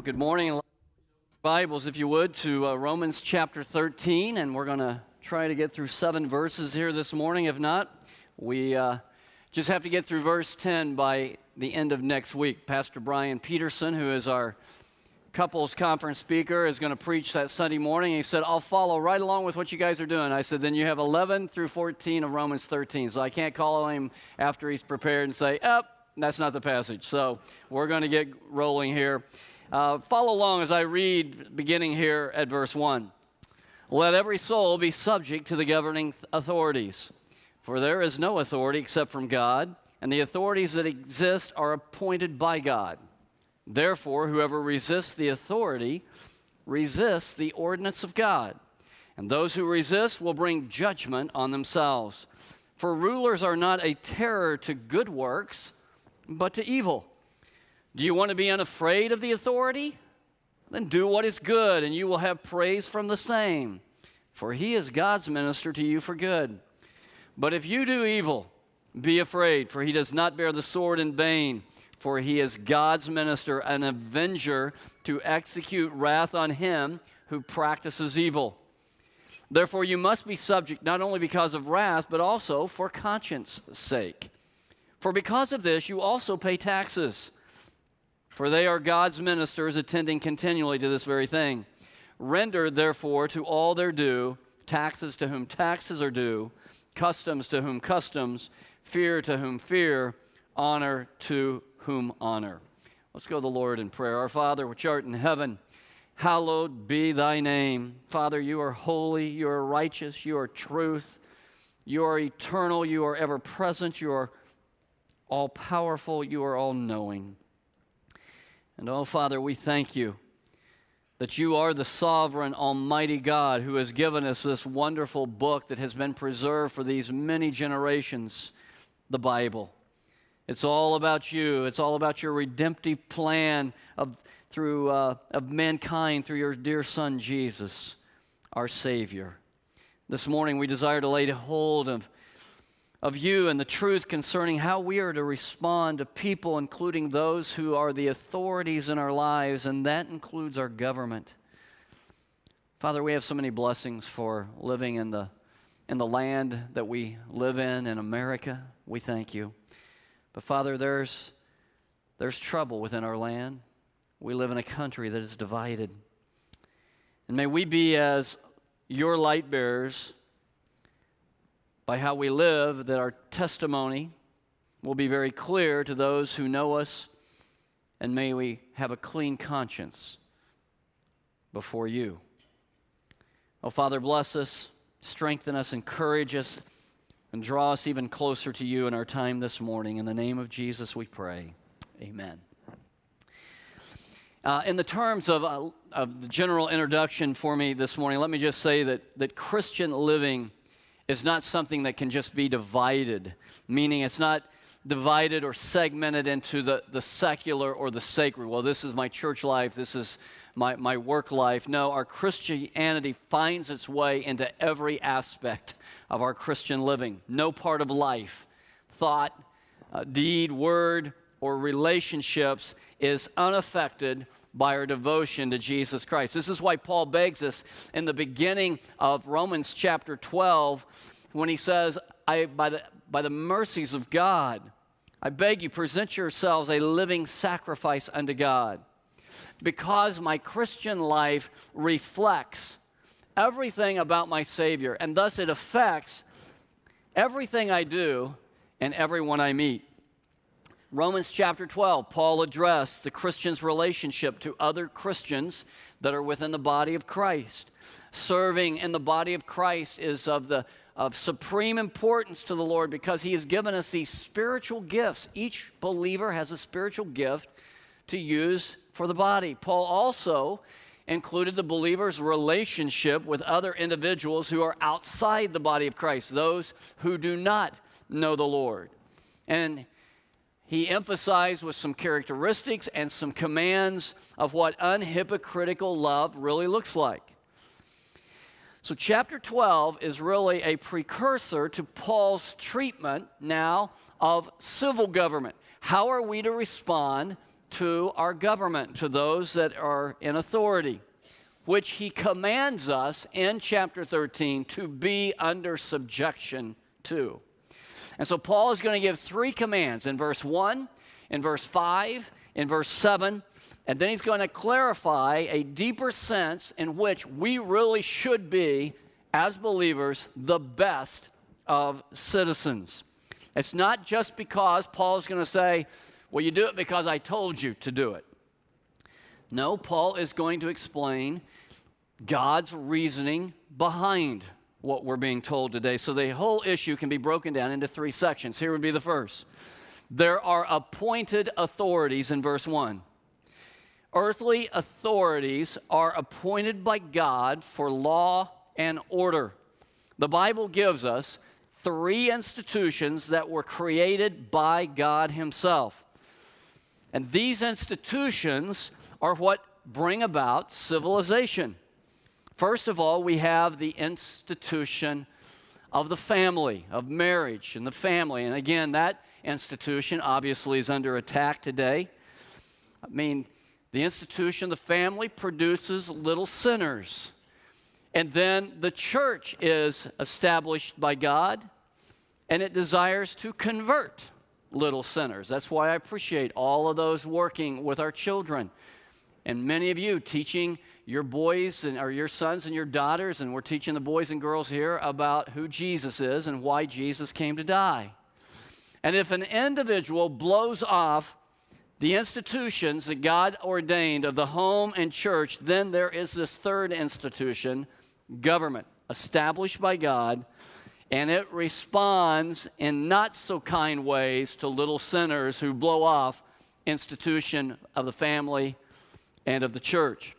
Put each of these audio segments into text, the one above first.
Well, good morning. Bibles, if you would, to Romans chapter 13, and we're going to try to get through 7 verses here this morning. If not, we just have to get through verse 10 by the end of next week. Pastor Brian Peterson, who is our couples conference speaker, is going to preach that Sunday morning. He said, I'll follow right along with what you guys are doing. I said, then you have 11 through 14 of Romans 13. So I can't call him after he's prepared and say, that's not the passage. So we're going to get rolling here. Follow along as I read, beginning here at verse 1. Let every soul be subject to the governing authorities, for there is no authority except from God, and the authorities that exist are appointed by God. Therefore, whoever resists the authority resists the ordinance of God, and those who resist will bring judgment on themselves. For rulers are not a terror to good works, but to evil. Do you want to be unafraid of the authority? Then do what is good, and you will have praise from the same, for he is God's minister to you for good. But if you do evil, be afraid, for he does not bear the sword in vain, for he is God's minister, an avenger to execute wrath on him who practices evil. Therefore you must be subject not only because of wrath, but also for conscience sake. For because of this you also pay taxes, for they are God's ministers attending continually to this very thing. Render, therefore, to all their due, taxes to whom taxes are due, customs to whom customs, fear to whom fear, honor to whom honor. Let's go to the Lord in prayer. Our Father, which art in heaven, hallowed be thy name. Father, you are holy, you are righteous, you are truth, you are eternal, you are ever present, you are all-powerful, you are all-knowing. And oh, Father, we thank you that you are the sovereign, almighty God who has given us this wonderful book that has been preserved for these many generations, the Bible. It's all about you. It's all about your redemptive plan of mankind through your dear Son, Jesus, our Savior. This morning we desire to lay hold of you and the truth concerning how we are to respond to people, including those who are the authorities in our lives, and that includes our government. Father, we have so many blessings for living in the land that we live in America. We thank you. But Father, there's trouble within our land. We live in a country that is divided. And may we be as your light bearers by how we live, that our testimony will be very clear to those who know us, and may we have a clean conscience before you. Oh, Father, bless us, strengthen us, encourage us, and draw us even closer to you in our time this morning. In the name of Jesus we pray. Amen. In the terms of the general introduction for me this morning, let me just say that Christian living is not something that can just be divided, meaning it's not divided or segmented into the secular or the sacred. Well, this is my church life, this is my work life. No, our Christianity finds its way into every aspect of our Christian living. No part of life, thought, deed, word, or relationships is unaffected by our devotion to Jesus Christ. This is why Paul begs us in the beginning of Romans chapter 12 when he says, by the mercies of God, I beg you, present yourselves a living sacrifice unto God. Because my Christian life reflects everything about my Savior, and thus it affects everything I do and everyone I meet. Romans chapter 12, Paul addressed the Christian's relationship to other Christians that are within the body of Christ. Serving in the body of Christ is of supreme importance to the Lord because he has given us these spiritual gifts. Each believer has a spiritual gift to use for the body. Paul also included the believer's relationship with other individuals who are outside the body of Christ, those who do not know the Lord. And he emphasized with some characteristics and some commands of what unhypocritical love really looks like. So chapter 12 is really a precursor to Paul's treatment now of civil government. How are we to respond to our government, to those that are in authority, which he commands us in chapter 13 to be under subjection to. And so Paul is going to give 3 commands in verse 1, in verse 5, in verse 7, and then he's going to clarify a deeper sense in which we really should be, as believers, the best of citizens. It's not just because Paul's going to say, well, you do it because I told you to do it. No, Paul is going to explain God's reasoning behind what we're being told today. So the whole issue can be broken down into 3 sections. Here would be the first. There are appointed authorities in verse 1. Earthly authorities are appointed by God for law and order. The Bible gives us 3 institutions that were created by God himself. And these institutions are what bring about civilization. First of all, we have the institution of the family, of marriage and the family. And again, that institution obviously is under attack today. I mean, the institution of the family produces little sinners. And then the church is established by God, and it desires to convert little sinners. That's why I appreciate all of those working with our children. And many of you teaching your boys or your sons and your daughters, and we're teaching the boys and girls here about who Jesus is and why Jesus came to die. And if an individual blows off the institutions that God ordained of the home and church, then there is this third institution, government, established by God, and it responds in not so kind ways to little sinners who blow off institution of the family and of the church.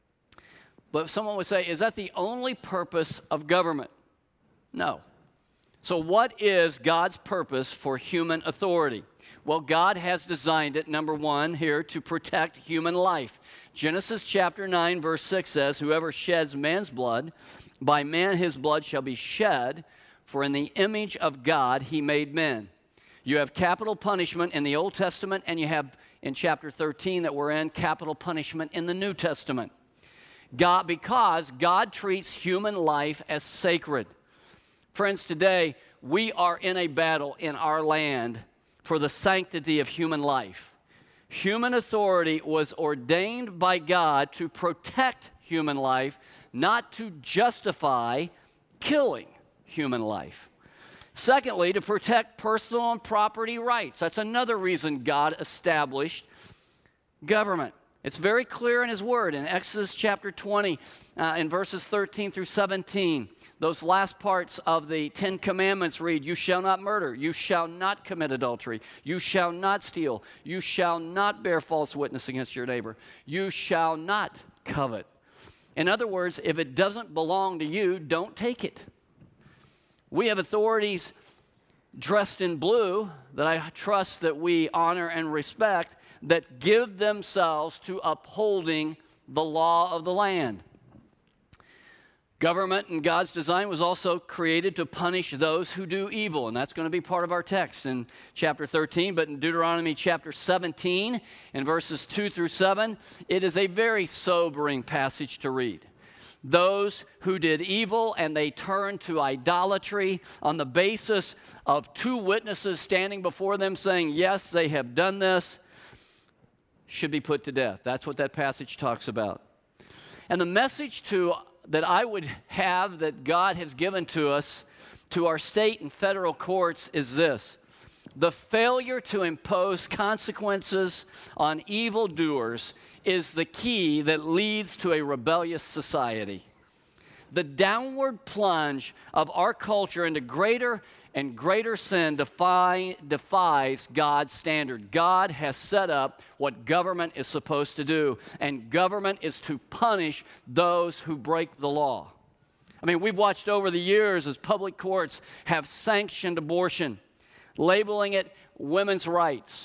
But someone would say, is that the only purpose of government? No. So what is God's purpose for human authority? Well, God has designed it, number 1 here, to protect human life. Genesis chapter 9, verse 6 says, whoever sheds man's blood, by man his blood shall be shed, for in the image of God he made men. You have capital punishment in the Old Testament, and you have in chapter 13 that we're in, capital punishment in the New Testament. Because God treats human life as sacred. Friends, today we are in a battle in our land for the sanctity of human life. Human authority was ordained by God to protect human life, not to justify killing human life. Secondly, to protect personal and property rights. That's another reason God established government. It's very clear in His Word. In Exodus chapter 20, in verses 13 through 17, those last parts of the 10 Commandments read, you shall not murder, you shall not commit adultery, you shall not steal, you shall not bear false witness against your neighbor, you shall not covet. In other words, if it doesn't belong to you, don't take it. We have authorities dressed in blue that I trust that we honor and respect that give themselves to upholding the law of the land. Government in God's design was also created to punish those who do evil, and that's going to be part of our text in chapter 13. But in Deuteronomy chapter 17, in verses 2 through 7, it is a very sobering passage to read. Those who did evil and they turned to idolatry on the basis of 2 witnesses standing before them saying, yes, they have done this, should be put to death. That's what that passage talks about. And the message that I would have that God has given to us, to our state and federal courts, is this: the failure to impose consequences on evildoers is the key that leads to a rebellious society. The downward plunge of our culture into greater and greater sin defies God's standard. God has set up what government is supposed to do, and government is to punish those who break the law. I mean, we've watched over the years as public courts have sanctioned abortion, labeling it women's rights.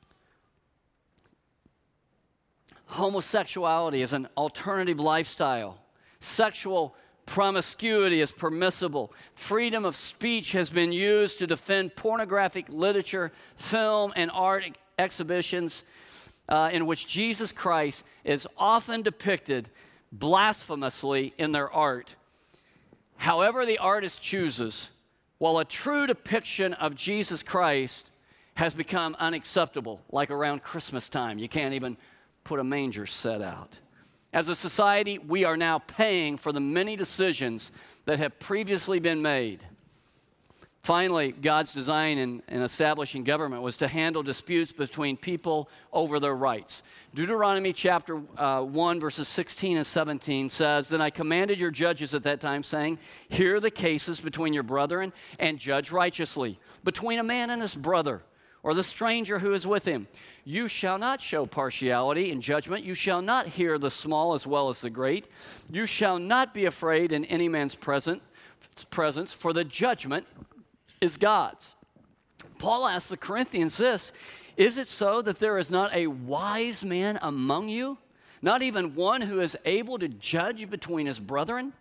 Homosexuality is an alternative lifestyle. Sexual promiscuity is permissible. Freedom of speech has been used to defend pornographic literature, film, and art exhibitions. in which Jesus Christ is often depicted blasphemously in their art. However the artist chooses, while a true depiction of Jesus Christ has become unacceptable, like around Christmas time. You can't even put a manger set out. As a society, we are now paying for the many decisions that have previously been made. Finally, God's design in establishing government was to handle disputes between people over their rights. Deuteronomy chapter 1, verses 16 and 17 says, "Then I commanded your judges at that time, saying, hear the cases between your brethren and judge righteously, between a man and his brother, or the stranger who is with him. You shall not show partiality in judgment. You shall not hear the small as well as the great. You shall not be afraid in any man's presence, for the judgment is God's." Paul asked the Corinthians this, "Is it so that there is not a wise man among you, not even one who is able to judge between his brethren?"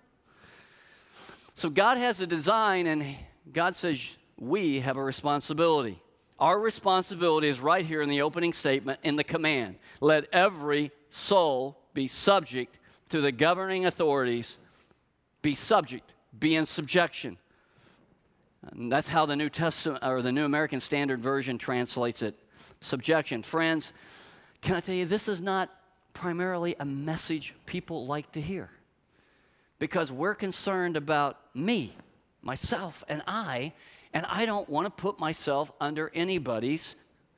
So God has a design, and God says we have a responsibility. Our responsibility is right here in the opening statement, in the command. Let every soul be subject to the governing authorities. Be subject, be in subjection. And that's how the New Testament, or the New American Standard Version, translates it. Subjection. Friends, can I tell you, this is not primarily a message people like to hear. Because we're concerned about me, myself, and I don't want to put myself under anybody's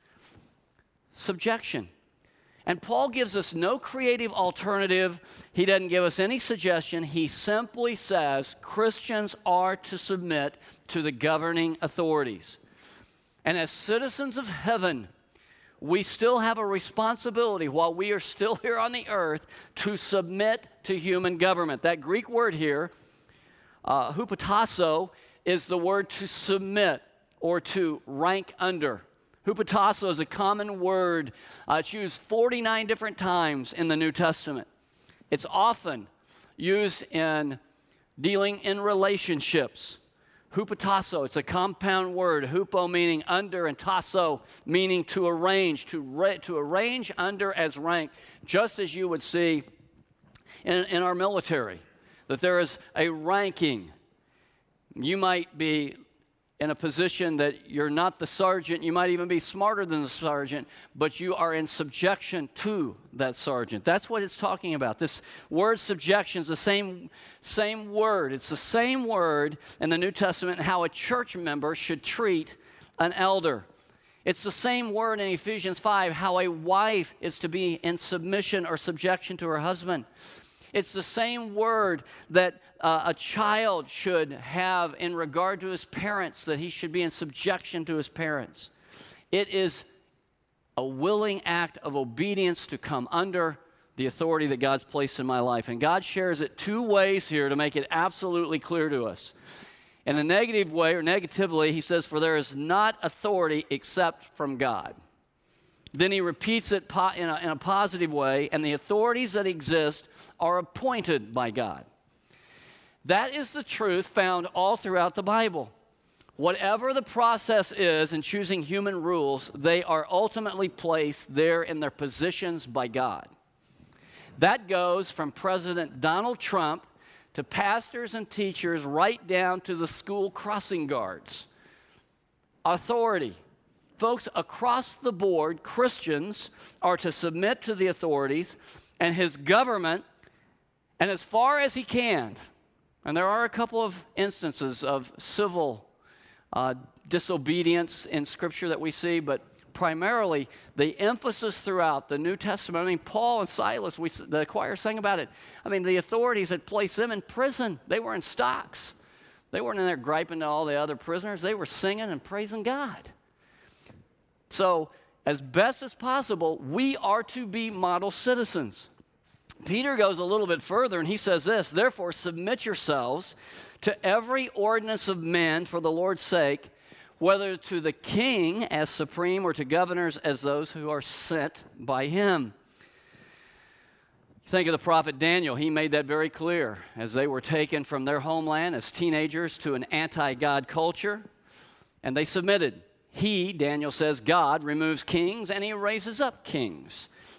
subjection. And Paul gives us no creative alternative. He doesn't give us any suggestion. He simply says Christians are to submit to the governing authorities. And as citizens of heaven, we still have a responsibility while we are still here on the earth to submit to human government. That Greek word here, hupotasso, is the word to submit or to rank under. Hupotasso is a common word. It's used 49 different times in the New Testament. It's often used in dealing in relationships. Hupotasso, it's a compound word. Hupo meaning under, and tasso meaning to arrange, to arrange under as rank, just as you would see in our military, that there is a ranking. You might be in a position that you're not the sergeant, you might even be smarter than the sergeant, but you are in subjection to that sergeant. That's what it's talking about. This word subjection is the same word. It's the same word in the New Testament and how a church member should treat an elder. It's the same word in Ephesians 5, how a wife is to be in submission or subjection to her husband. It's the same word that a child should have in regard to his parents, that he should be in subjection to his parents. It is a willing act of obedience to come under the authority that God's placed in my life. And God shares it two ways here to make it absolutely clear to us. In a negative way, or negatively, he says, "For there is not authority except from God." Then he repeats it in a positive way, "and the authorities that exist are appointed by God." That is the truth found all throughout the Bible. Whatever the process is in choosing human rules, they are ultimately placed there in their positions by God. That goes from President Donald Trump to pastors and teachers right down to the school crossing guards. Authority. Folks, across the board, Christians are to submit to the authorities and his government, and as far as he can. And there are a couple of instances of civil disobedience in Scripture that we see, but primarily the emphasis throughout the New Testament. I mean, Paul and Silas, the choir sang about it. I mean, the authorities had placed them in prison. They were in stocks. They weren't in there griping to all the other prisoners. They were singing and praising God. So, as best as possible, we are to be model citizens. Peter goes a little bit further, and he says this, "Therefore, submit yourselves to every ordinance of men for the Lord's sake, whether to the king as supreme or to governors as those who are sent by him." Think of the prophet Daniel. He made that very clear as they were taken from their homeland as teenagers to an anti-God culture, and they submitted. He, Daniel says, God removes kings and he raises up kings.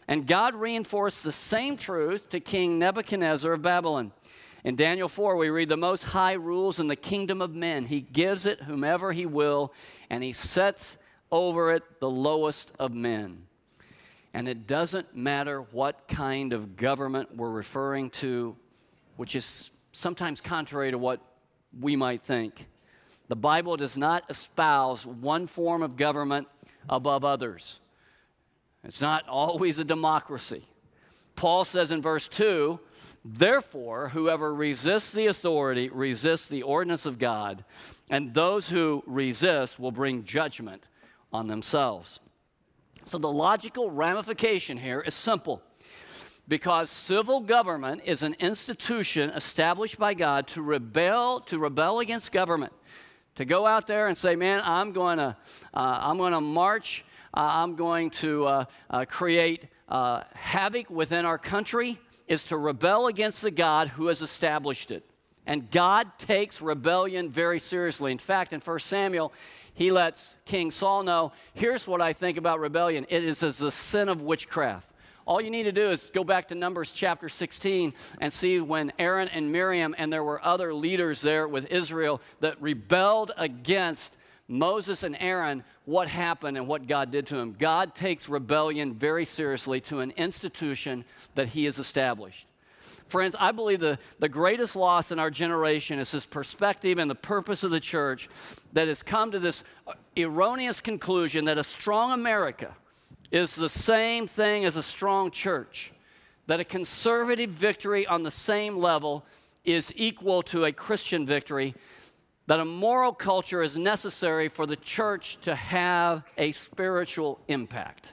And God reinforced the same truth to King Nebuchadnezzar of Babylon. In Daniel 4, we read, the Most High rules in the kingdom of men. He gives it whomever he will, and he sets over it the lowest of men. And it doesn't matter what kind of government we're referring to, which is sometimes contrary to what we might think. The Bible does not espouse one form of government above others. It's not always a democracy. Paul says in verse 2, therefore, whoever resists the authority resists the ordinance of God, and those who resist will bring judgment on themselves. So the logical ramification here is simple. Because civil government is an institution established by God to rebel against government, to go out there and say, man, I'm going to march, I'm going to create havoc within our country, is to rebel against the God who has established it. And God takes rebellion very seriously. In fact, in 1 Samuel, he lets King Saul know, here's what I think about rebellion. It is as the sin of witchcraft. All you need to do is go back to Numbers chapter 16 and see when Aaron and Miriam and there were other leaders there with Israel that rebelled against Moses and Aaron, what happened and what God did to them. God takes rebellion very seriously to an institution that he has established. Friends, I believe the greatest loss in our generation is this perspective and the purpose of the church that has come to this erroneous conclusion that a strong America is the same thing as a strong church, that a conservative victory on the same level is equal to a Christian victory, that a moral culture is necessary for the church to have a spiritual impact.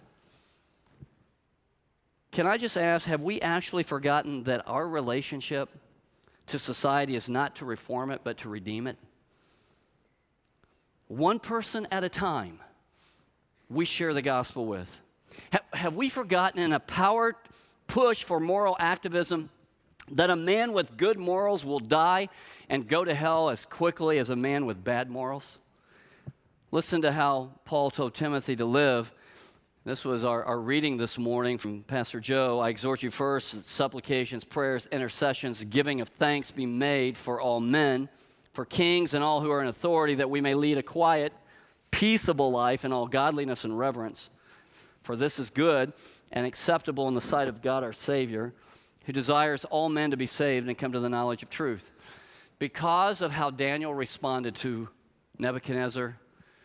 Can I just ask, have we actually forgotten that our relationship to society is not to reform it, but to redeem it? One person at a time we share the gospel with. Have we forgotten in a power push for moral activism that a man with good morals will die and go to hell as quickly as a man with bad morals? Listen to how Paul told Timothy to live. This was our reading this morning from Pastor Joe. I exhort you first that supplications, prayers, intercessions, giving of thanks be made for all men, for kings and all who are in authority, that we may lead a quiet, peaceable life in all godliness and reverence. For this is good and acceptable in the sight of God our Savior, who desires all men to be saved and come to the knowledge of truth. Because of how Daniel responded to Nebuchadnezzar,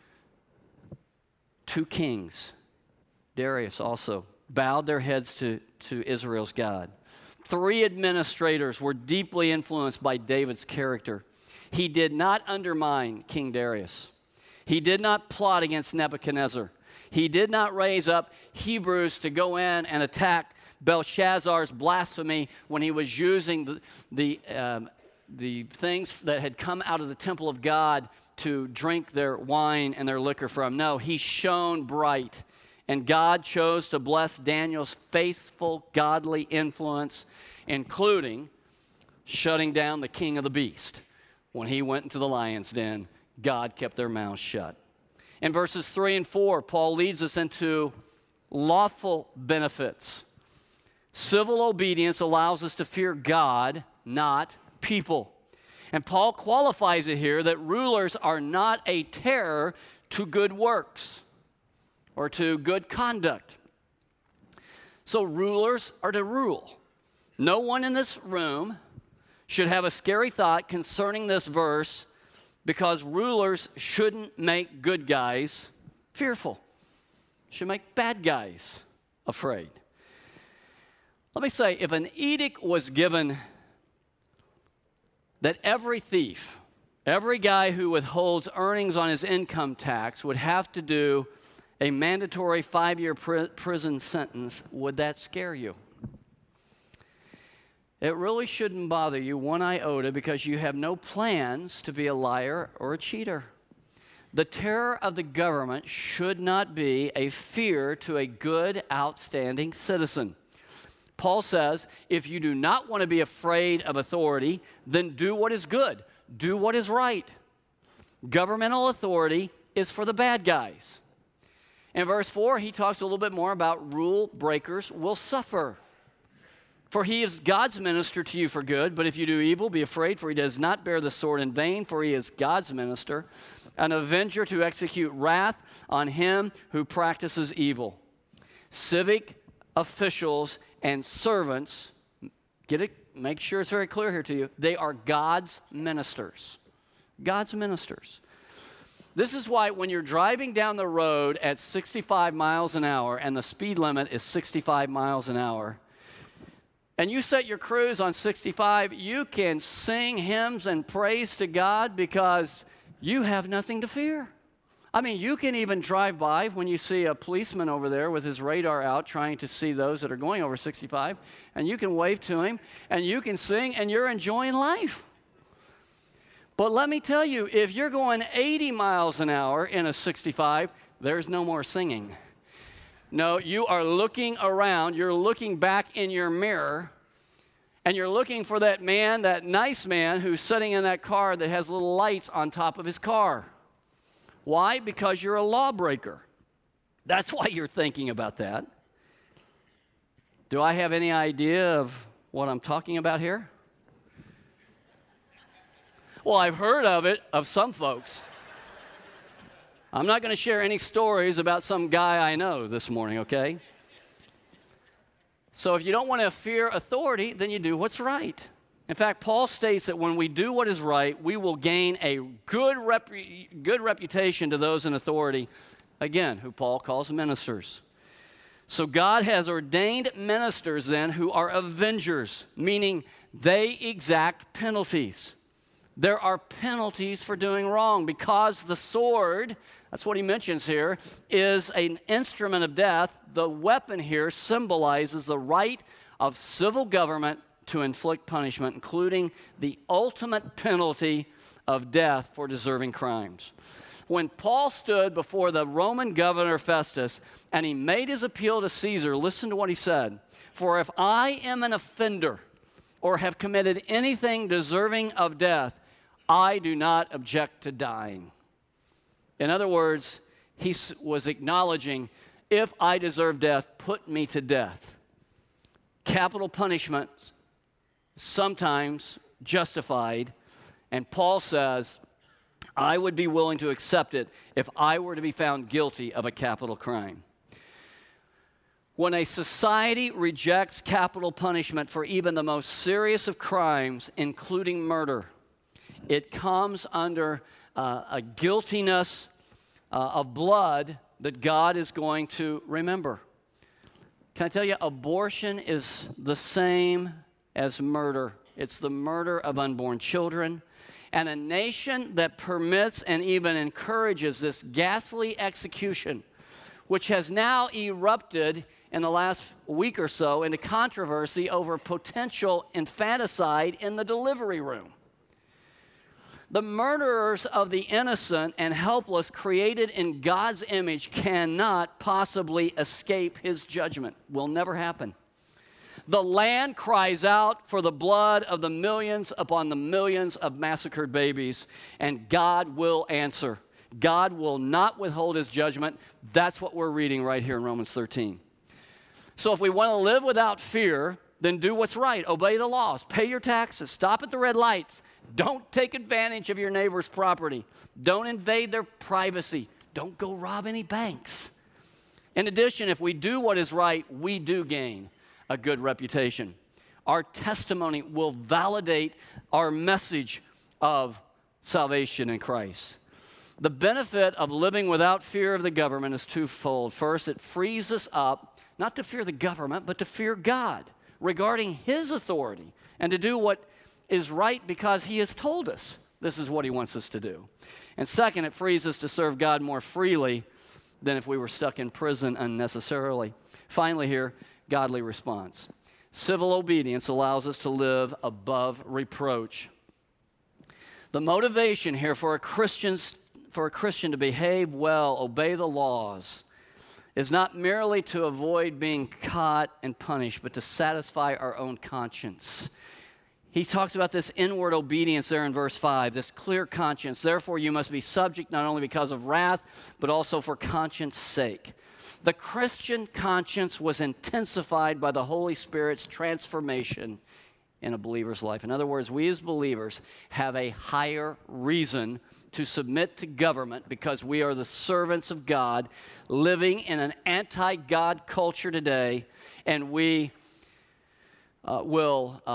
2 kings, Darius also, bowed their heads to Israel's God. 3 administrators were deeply influenced by David's character. He did not undermine King Darius. He did not plot against Nebuchadnezzar. He did not raise up Hebrews to go in and attack Belshazzar's blasphemy when he was using the things that had come out of the temple of God to drink their wine and their liquor from. No, he shone bright. And God chose to bless Daniel's faithful, godly influence, including shutting down the king of the beast. When he went into the lion's den, God kept their mouths shut. In verses 3 and 4, Paul leads us into lawful benefits. Civil obedience allows us to fear God, not people. And Paul qualifies it here that rulers are not a terror to good works or to good conduct. So rulers are to rule. No one in this room should have a scary thought concerning this verse, because rulers shouldn't make good guys fearful. Should make bad guys afraid. Let me say, if an edict was given that every thief, every guy who withholds earnings on his income tax would have to do a mandatory 5-year prison sentence, would that scare you? It really shouldn't bother you one iota, because you have no plans to be a liar or a cheater. The terror of the government should not be a fear to a good, outstanding citizen. Paul says, if you do not want to be afraid of authority, then do what is good. Do what is right. Governmental authority is for the bad guys. In verse 4, he talks a little bit more about rule breakers will suffer. For he is God's minister to you for good, but if you do evil, be afraid, for he does not bear the sword in vain, for he is God's minister, an avenger to execute wrath on him who practices evil. Civic officials and servants, get it? Make sure it's very clear here to you. They are God's ministers. God's ministers. This is why when you're driving down the road at 65 miles an hour and the speed limit is 65 miles an hour, and you set your cruise on 65, you can sing hymns and praise to God because you have nothing to fear. I mean, you can even drive by when you see a policeman over there with his radar out trying to see those that are going over 65, and you can wave to him, and you can sing, and you're enjoying life. But let me tell you, if you're going 80 miles an hour in a 65, there's no more singing. No, you are looking around, you're looking back in your mirror, and you're looking for that man, that nice man who's sitting in that car that has little lights on top of his car. Why? Because you're a lawbreaker. That's why you're thinking about that. Do I have any idea of what I'm talking about here? Well, I've heard of it, of some folks. I'm not going to share any stories about some guy I know this morning, okay? So if you don't want to fear authority, then you do what's right. In fact, Paul states that when we do what is right, we will gain a good reputation to those in authority, again, who Paul calls ministers. So God has ordained ministers then who are avengers, meaning they exact penalties. There are penalties for doing wrong because the sword, that's what he mentions here, is an instrument of death. The weapon here symbolizes the right of civil government to inflict punishment, including the ultimate penalty of death for deserving crimes. When Paul stood before the Roman governor Festus and he made his appeal to Caesar, listen to what he said. For if I am an offender or have committed anything deserving of death, I do not object to dying. In other words, he was acknowledging, if I deserve death, put me to death. Capital punishment, sometimes justified, and Paul says, I would be willing to accept it if I were to be found guilty of a capital crime. When a society rejects capital punishment for even the most serious of crimes, including murder, it comes under a guiltiness of blood that God is going to remember. Can I tell you, abortion is the same as murder. It's the murder of unborn children. And a nation that permits and even encourages this ghastly execution, which has now erupted in the last week or so into controversy over potential infanticide in the delivery room. The murderers of the innocent and helpless created in God's image cannot possibly escape his judgment. Will never happen. The land cries out for the blood of the millions upon the millions of massacred babies, and God will answer. God will not withhold his judgment. That's what we're reading right here in Romans 13. So if we want to live without fear, then do what's right. Obey the laws. Pay your taxes. Stop at the red lights. Don't take advantage of your neighbor's property. Don't invade their privacy. Don't go rob any banks. In addition, if we do what is right, we do gain a good reputation. Our testimony will validate our message of salvation in Christ. The benefit of living without fear of the government is twofold. First, it frees us up, not to fear the government, but to fear God regarding his authority and to do what is right because he has told us this is what he wants us to do. And second, it frees us to serve God more freely than if we were stuck in prison unnecessarily. Finally here, godly response. Civil obedience allows us to live above reproach. The motivation here for a Christian to behave well, obey the laws, is not merely to avoid being caught and punished, but to satisfy our own conscience. He talks about this inward obedience there in verse 5, this clear conscience. Therefore, you must be subject not only because of wrath, but also for conscience sake. The Christian conscience was intensified by the Holy Spirit's transformation in a believer's life. In other words, we as believers have a higher reason to submit to government because we are the servants of God living in an anti-God culture today, and we will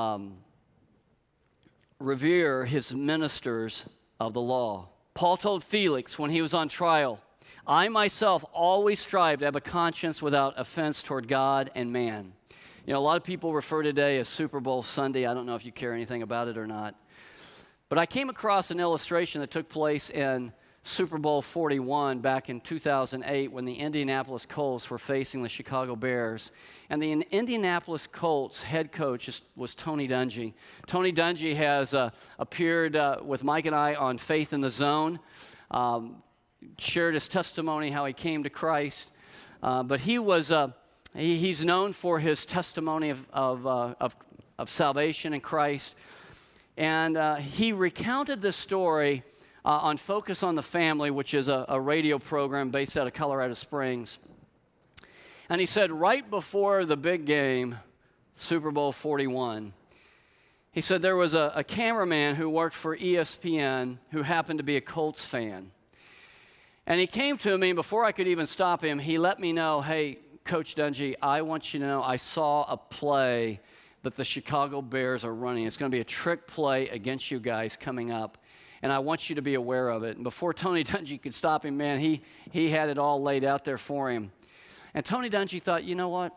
revere his ministers of the law. Paul told Felix when he was on trial, I myself always strive to have a conscience without offense toward God and man. You know, a lot of people refer today as Super Bowl Sunday. I don't know if you care anything about it or not. But I came across an illustration that took place in Super Bowl 41 back in 2008 when the Indianapolis Colts were facing the Chicago Bears. And the Indianapolis Colts head coach was Tony Dungy. Tony Dungy has appeared with Mike and I on Faith in the Zone, shared his testimony how he came to Christ. But he was he's known for his testimony of salvation in Christ. And he recounted this story on Focus on the Family, which is a radio program based out of Colorado Springs. And he said right before the big game, Super Bowl 41, he said there was a cameraman who worked for ESPN who happened to be a Colts fan. And he came to me, and before I could even stop him, he let me know, hey, Coach Dungy, I want you to know I saw a play that the Chicago Bears are running. It's going to be a trick play against you guys coming up, and I want you to be aware of it. And before Tony Dungy could stop him, man, he had it all laid out there for him. And Tony Dungy thought, you know what?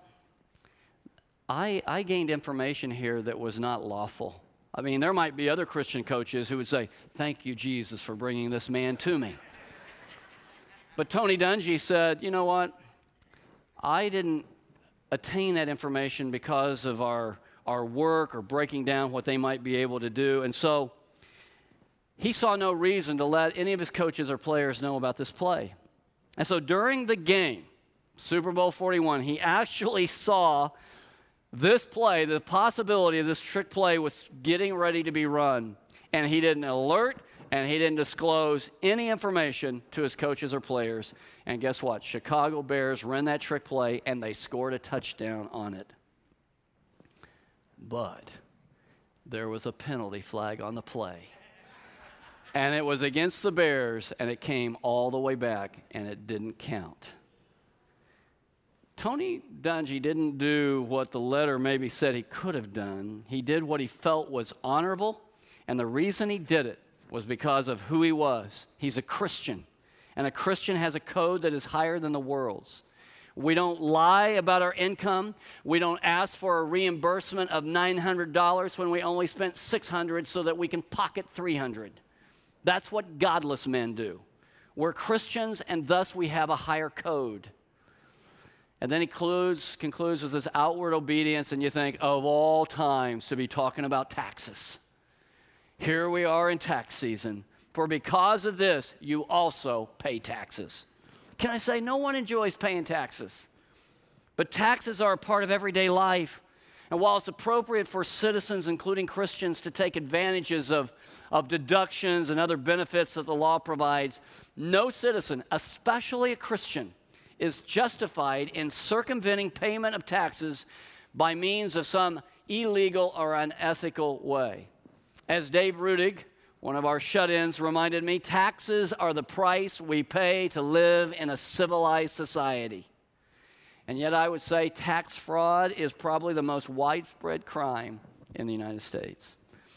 I gained information here that was not lawful. I mean, there might be other Christian coaches who would say, thank you, Jesus, for bringing this man to me. But Tony Dungy said, you know what? I didn't attain that information because of our work or breaking down what they might be able to do. And so he saw no reason to let any of his coaches or players know about this play. And so during the game, Super Bowl 41, he actually saw this play, the possibility of this trick play was getting ready to be run. And he didn't alert and he didn't disclose any information to his coaches or players. And guess what? Chicago Bears ran that trick play, and they scored a touchdown on it. But there was a penalty flag on the play. And it was against the Bears, and it came all the way back, and it didn't count. Tony Dungy didn't do what the letter maybe said he could have done. He did what he felt was honorable, and the reason he did it was because of who he was. He's a Christian, and a Christian has a code that is higher than the world's. We don't lie about our income. We don't ask for a reimbursement of $900 when we only spent $600 so that we can pocket $300. That's what godless men do. We're Christians, and thus we have a higher code. And then he concludes with this outward obedience, and you think, of all times to be talking about taxes. Here we are in tax season. For because of this, you also pay taxes. Can I say, no one enjoys paying taxes. But taxes are a part of everyday life. And while it's appropriate for citizens, including Christians, to take advantages of deductions and other benefits that the law provides, no citizen, especially a Christian, is justified in circumventing payment of taxes by means of some illegal or unethical way. As Dave Rudig, one of our shut-ins, reminded me, taxes are the price we pay to live in a civilized society. And yet I would say tax fraud is probably the most widespread crime in the United States.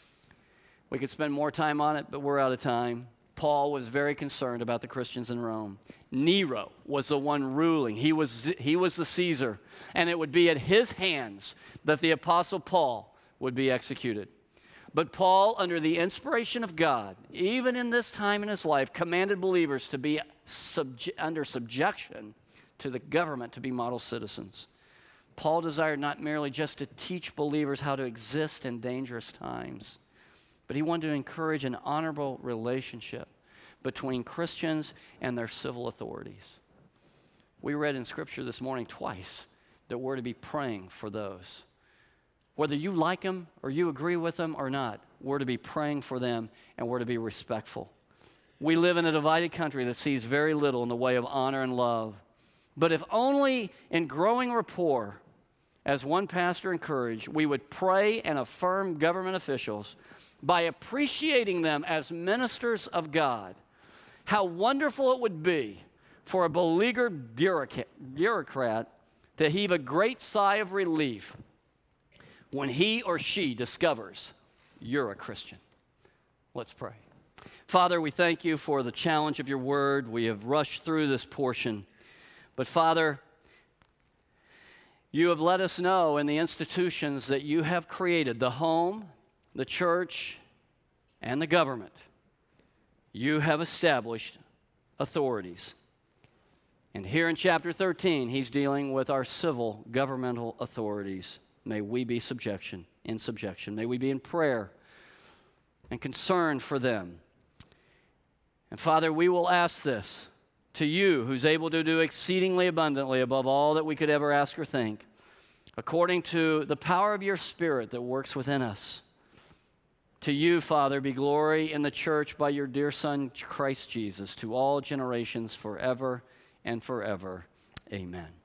We could spend more time on it, but we're out of time. Paul was very concerned about the Christians in Rome. Nero was the one ruling. He was the Caesar, and it would be at his hands that the Apostle Paul would be executed. But Paul, under the inspiration of God, even in this time in his life, commanded believers to be under subjection to the government, to be model citizens. Paul desired not merely just to teach believers how to exist in dangerous times, but he wanted to encourage an honorable relationship between Christians and their civil authorities. We read in Scripture this morning twice that we're to be praying for those. Whether you like them or you agree with them or not, we're to be praying for them and we're to be respectful. We live in a divided country that sees very little in the way of honor and love. But if only in growing rapport, as one pastor encouraged, we would pray and affirm government officials by appreciating them as ministers of God, how wonderful it would be for a beleaguered bureaucrat to heave a great sigh of relief when he or she discovers you're a Christian. Let's pray. Father, we thank you for the challenge of your word. We have rushed through this portion. But Father, you have let us know in the institutions that you have created, the home, the church, and the government, you have established authorities. And here in chapter 13, he's dealing with our civil governmental authorities. May we be in subjection. May we be in prayer and concern for them. And Father, we will ask this to you, who's able to do exceedingly abundantly above all that we could ever ask or think, according to the power of your Spirit that works within us. To you, Father, be glory in the church by your dear Son, Christ Jesus, to all generations forever and forever. Amen.